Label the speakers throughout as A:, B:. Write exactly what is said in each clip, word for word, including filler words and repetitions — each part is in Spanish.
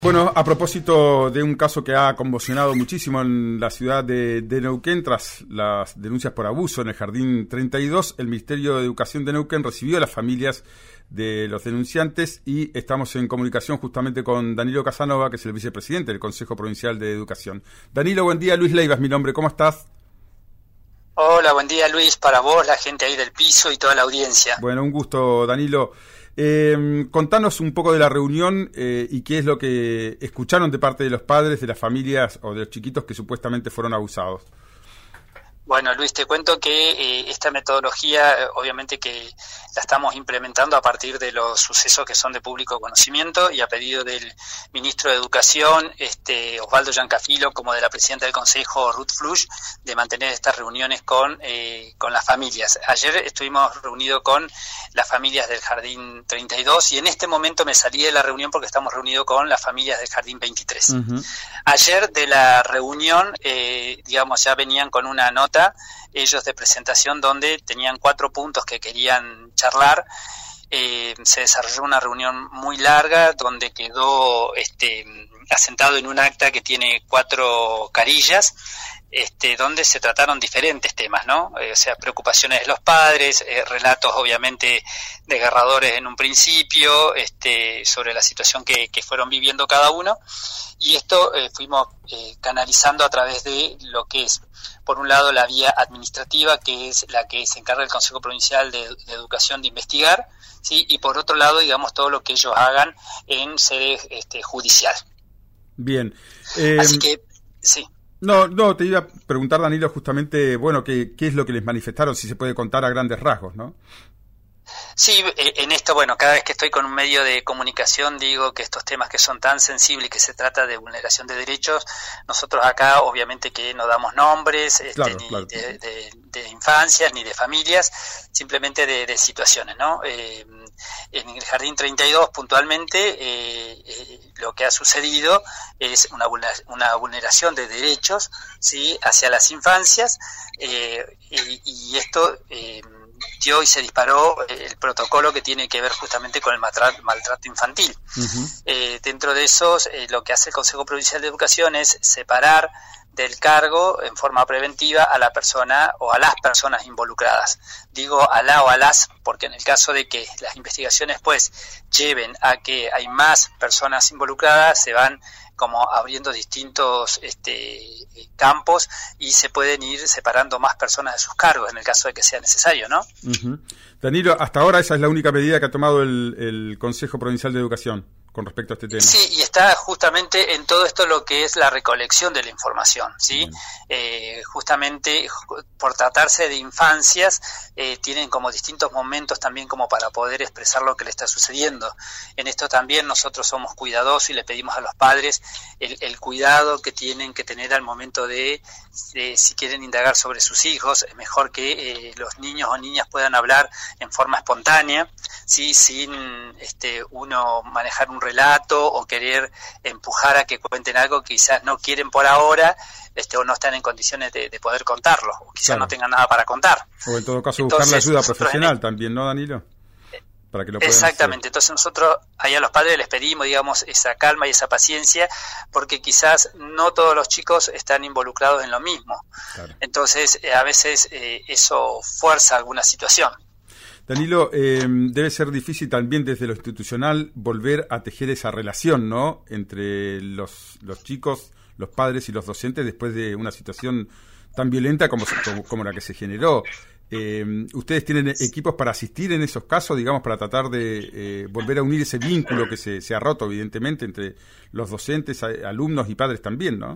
A: Bueno, a propósito de un caso que ha conmocionado muchísimo en la ciudad de, de Neuquén, tras las denuncias por abuso en el Jardín treinta y dos, el Ministerio de Educación de Neuquén recibió a las familias de los denunciantes y estamos en comunicación justamente con Danilo Casanova, que es el vicepresidente del Consejo Provincial de Educación. Danilo, buen día. Luis Leiva es mi nombre. ¿Cómo estás?
B: Hola, buen día, Luis, para vos, la gente ahí del piso y toda la audiencia.
A: Bueno, un gusto, Danilo. Eh, contanos un poco de la reunión eh, y qué es lo que escucharon de parte de los padres, de las familias o de los chiquitos que supuestamente fueron abusados.
B: Bueno, Luis, te cuento que eh, esta metodología, eh, obviamente que la estamos implementando a partir de los sucesos que son de público conocimiento y a pedido del ministro de Educación, este, Osvaldo Giancafilo, como de la presidenta del Consejo, Ruth Flush, de mantener estas reuniones con, eh, con las familias. Ayer estuvimos reunidos con las familias del Jardín treinta y dos y en este momento me salí de la reunión porque estamos reunidos con las familias del Jardín veintitrés. Uh-huh. Ayer de la reunión, eh, digamos, ya venían con una nota ellos de presentación donde tenían cuatro puntos que querían charlar. Eh, se desarrolló una reunión muy larga donde quedó este, asentado en un acta que tiene cuatro carillas, este, donde se trataron diferentes temas, ¿no? Eh, o sea, preocupaciones de los padres, eh, relatos obviamente desgarradores en un principio, este, sobre la situación que, que fueron viviendo cada uno, y esto eh, fuimos eh, canalizando a través de lo que es, por un lado, la vía administrativa, que es la que se encarga el Consejo Provincial de, de Educación de investigar, ¿sí? Y por otro lado, digamos, todo lo que ellos hagan en sede este, judicial.
A: Bien. Eh,
B: Así que, sí.
A: No, no, te iba a preguntar, Danilo, justamente, bueno, qué, qué es lo que les manifestaron, si se puede contar a grandes rasgos, ¿no?
B: Sí, en esto, bueno, cada vez que estoy con un medio de comunicación digo que estos temas que son tan sensibles y que se trata de vulneración de derechos, nosotros acá obviamente que no damos nombres, este, claro, ni claro. De, de, de infancias ni de familias, simplemente de, de situaciones, ¿no? Eh, en el Jardín treinta y dos puntualmente eh, eh, lo que ha sucedido es una, una vulneración de derechos, ¿sí? Hacia las infancias eh, y, y esto... Eh, dio y se disparó el protocolo que tiene que ver justamente con el maltrato, maltrato infantil. Uh-huh. Eh, dentro de esos, eh, lo que hace el Consejo Provincial de Educación es separar del cargo en forma preventiva a la persona o a las personas involucradas. Digo a la o a las porque en el caso de que las investigaciones pues lleven a que hay más personas involucradas, se van como abriendo distintos este, campos y se pueden ir separando más personas de sus cargos en el caso de que sea necesario, ¿no?
A: Uh-huh. Danilo, hasta ahora esa es la única medida que ha tomado el, el Consejo Provincial de Educación con respecto a este tema.
B: Sí, y está justamente en todo esto lo que es la recolección de la información, ¿sí? Uh-huh. Eh, justamente por tratarse de infancias, eh, tienen como distintos momentos también como para poder expresar lo que le está sucediendo. En esto también nosotros somos cuidadosos y le pedimos a los padres el, el cuidado que tienen que tener al momento de, de si quieren indagar sobre sus hijos, es mejor que eh, los niños o niñas puedan hablar en forma espontánea, ¿sí? Sin este, uno manejar un relato o querer empujar a que cuenten algo que quizás no quieren por ahora, este, o no están en condiciones de, de poder contarlo, o quizás claro. no tengan nada para contar.
A: O en todo caso buscar Entonces, la ayuda profesional en... también, ¿no, Danilo? Para que lo
B: Exactamente, hacer. Entonces nosotros ahí a los padres les pedimos, digamos, esa calma y esa paciencia, porque quizás no todos los chicos están involucrados en lo mismo. Claro. Entonces, eh, a veces eh, eso fuerza alguna situación.
A: Danilo, eh, debe ser difícil también desde lo institucional volver a tejer esa relación, ¿no?, entre los, los chicos, los padres y los docentes después de una situación tan violenta como, como, como la que se generó. Eh, ¿Ustedes tienen equipos para asistir en esos casos, digamos, para tratar de eh, volver a unir ese vínculo que se, se ha roto, evidentemente, entre los docentes, alumnos y padres también, ¿no?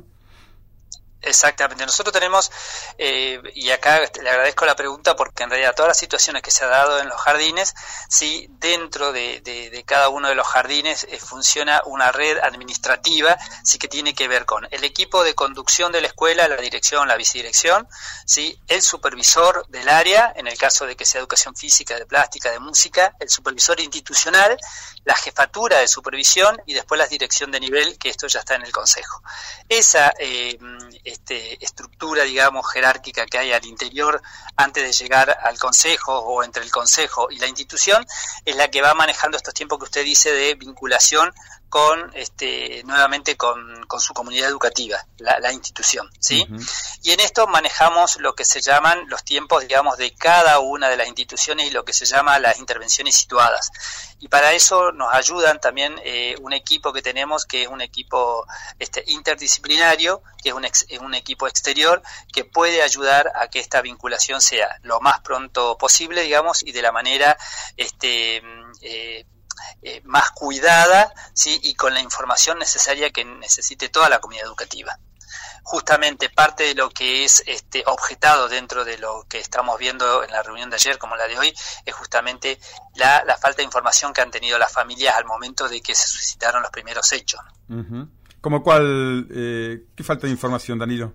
B: Exactamente, nosotros tenemos, eh, y acá le agradezco la pregunta porque en realidad todas las situaciones que se ha dado en los jardines, sí, dentro de, de, de cada uno de los jardines eh, funciona una red administrativa, sí, que tiene que ver con el equipo de conducción de la escuela, la dirección, la vicedirección, sí, el supervisor del área, en el caso de que sea educación física, de plástica, de música, el supervisor institucional, la jefatura de supervisión y después la dirección de nivel, que esto ya está en el consejo. Esa eh, Este, estructura, digamos, jerárquica que hay al interior antes de llegar al consejo o entre el consejo y la institución es la que va manejando estos tiempos que usted dice de vinculación con este nuevamente con, con su comunidad educativa, la, la institución, ¿sí? Uh-huh. Y en esto manejamos lo que se llaman los tiempos, digamos, de cada una de las instituciones y lo que se llama las intervenciones situadas. Y para eso nos ayudan también eh, un equipo que tenemos, que es un equipo este, interdisciplinario, que es un, ex, un equipo exterior, que puede ayudar a que esta vinculación sea lo más pronto posible, digamos, y de la manera este eh, eh, más cuidada, ¿sí? Y con la información necesaria que necesite toda la comunidad educativa. Justamente parte de lo que es este objetado dentro de lo que estamos viendo en la reunión de ayer como la de hoy es justamente la, la falta de información que han tenido las familias al momento de que se suscitaron los primeros hechos.
A: Uh-huh. ¿Cómo cuál? Eh, ¿Qué falta de información, Danilo?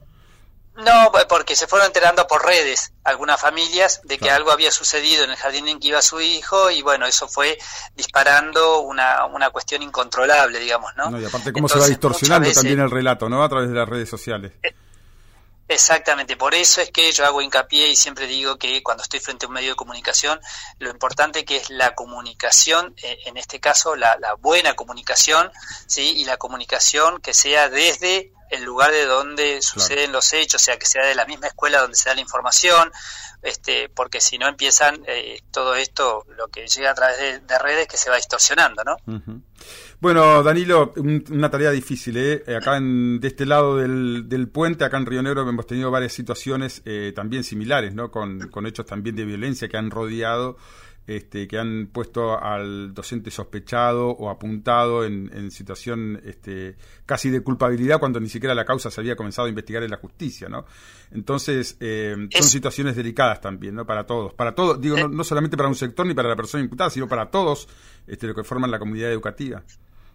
B: No, porque se fueron enterando por redes algunas familias de que claro. algo había sucedido en el jardín en que iba su hijo y bueno, eso fue disparando una, una cuestión incontrolable, digamos, ¿no?
A: no y aparte cómo Entonces, se va distorsionando veces, también el relato, ¿no? A través de las redes sociales. Eh,
B: Exactamente, por eso es que yo hago hincapié y siempre digo que cuando estoy frente a un medio de comunicación, lo importante que es la comunicación, eh, en este caso la, la buena comunicación, ¿sí? Y la comunicación que sea desde el lugar de donde suceden claro. los hechos, o sea, que sea de la misma escuela donde se da la información, este, porque si no empiezan eh, todo esto, lo que llega a través de, de redes, que se va distorsionando, ¿no?
A: Uh-huh. Bueno, Danilo, un, una tarea difícil, ¿eh? Acá en, de este lado del, del puente, acá en Río Negro, hemos tenido varias situaciones eh, también similares, ¿no? Con, con hechos también de violencia que han rodeado, este, que han puesto al docente sospechado o apuntado en, en situación este, casi de culpabilidad cuando ni siquiera la causa se había comenzado a investigar en la justicia, ¿no? Entonces, eh, son es... situaciones delicadas también, ¿no? Para todos, para todos, digo, no, no solamente para un sector ni para la persona imputada, sino para todos este, lo que forman la comunidad educativa.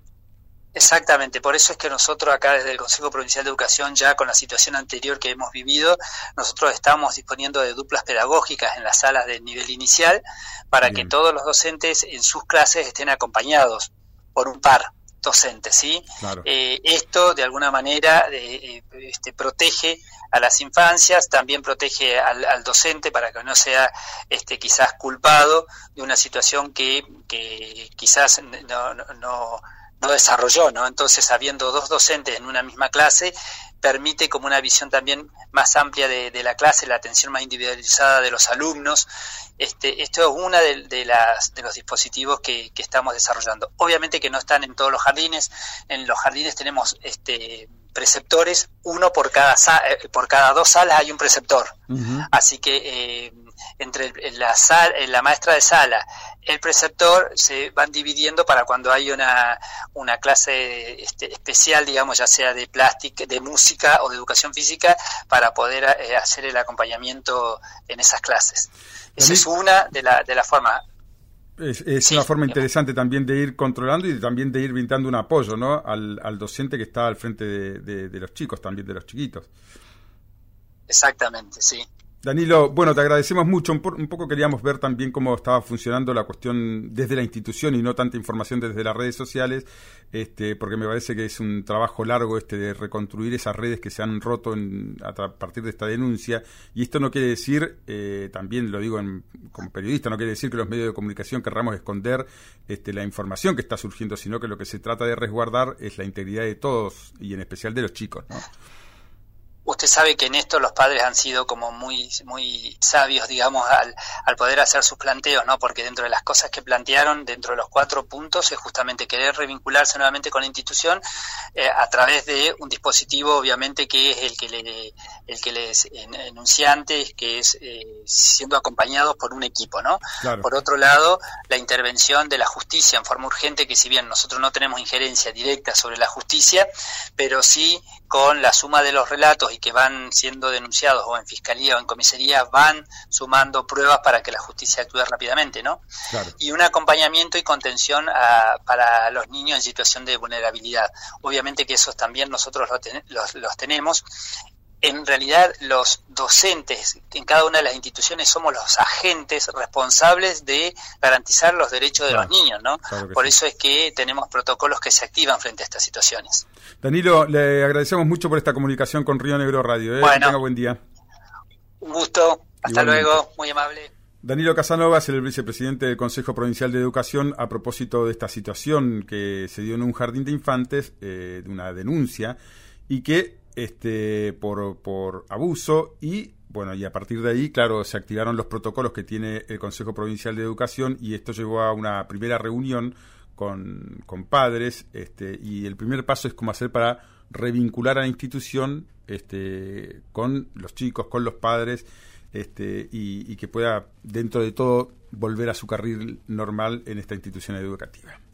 B: Exactamente, por eso es que nosotros acá desde el Consejo Provincial de Educación, ya con la situación anterior que hemos vivido, nosotros estamos disponiendo de duplas pedagógicas en las salas del nivel inicial para Bien. que todos los docentes en sus clases estén acompañados por un par docente, ¿sí? Claro. Eh, esto de alguna manera eh, este, protege a las infancias, también protege al, al docente para que no sea este, quizás culpado de una situación que, que quizás no, no, no no desarrolló, ¿no? Entonces, habiendo dos docentes en una misma clase, permite como una visión también más amplia de, de la clase, la atención más individualizada de los alumnos. Este, esto es uno de, de, las, de los dispositivos que, que estamos desarrollando. Obviamente que no están en todos los jardines. En los jardines tenemos este preceptores, uno por cada por cada dos salas hay un preceptor. Uh-huh. Así que eh, entre la, sal, la maestra de sala, el preceptor, se van dividiendo para cuando hay una, una clase este, especial, digamos, ya sea de plástica, de música o de educación física, para poder eh, hacer el acompañamiento en esas clases. Esa es una de la de la forma.
A: Es, es sí, una forma interesante también de ir controlando y también de ir brindando un apoyo, ¿no? al, al docente que está al frente de, de, de los chicos, también de los chiquitos.
B: Exactamente, sí.
A: Danilo, bueno, te agradecemos mucho. Un, po- un poco queríamos ver también cómo estaba funcionando la cuestión desde la institución y no tanta información desde las redes sociales, este, porque me parece que es un trabajo largo este de reconstruir esas redes que se han roto en, a, tra- a partir de esta denuncia. Y esto no quiere decir, eh, también lo digo en, como periodista, no quiere decir que los medios de comunicación querramos esconder este, la información que está surgiendo, sino que lo que se trata de resguardar es la integridad de todos y en especial de los chicos, ¿no?
B: Usted sabe que en esto los padres han sido como muy muy sabios, digamos, al, al poder hacer sus planteos, ¿no? Porque dentro de las cosas que plantearon, dentro de los cuatro puntos, es justamente querer revincularse nuevamente con la institución eh, a través de un dispositivo, obviamente, que es el que le el que les enuncié antes, que es eh, siendo acompañados por un equipo, ¿no? Claro. Por otro lado, la intervención de la justicia en forma urgente, que si bien nosotros no tenemos injerencia directa sobre la justicia, pero sí con la suma de los relatos y que van siendo denunciados o en fiscalía o en comisaría, van sumando pruebas para que la justicia actúe rápidamente, ¿no? Claro. Y un acompañamiento y contención a, para los niños en situación de vulnerabilidad. Obviamente que esos también nosotros los, ten, los, los tenemos. En realidad, los docentes en cada una de las instituciones somos los agentes responsables de garantizar los derechos de claro, los niños, ¿no? Claro Por sí. eso es que tenemos protocolos que se activan frente a estas situaciones.
A: Danilo, le agradecemos mucho por esta comunicación con Río Negro Radio. ¿eh?
B: Bueno,
A: que tenga buen día.
B: Un gusto. Hasta Igualmente. Luego. Muy amable.
A: Danilo Casanova es el vicepresidente del Consejo Provincial de Educación a propósito de esta situación que se dio en un jardín de infantes, eh, de una denuncia, y que este por, por abuso y bueno, y a partir de ahí, claro, se activaron los protocolos que tiene el Consejo Provincial de Educación y esto llevó a una primera reunión con, con padres, este, y el primer paso es cómo hacer para revincular a la institución este, con los chicos, con los padres, este, y, y que pueda, dentro de todo, volver a su carril normal en esta institución educativa.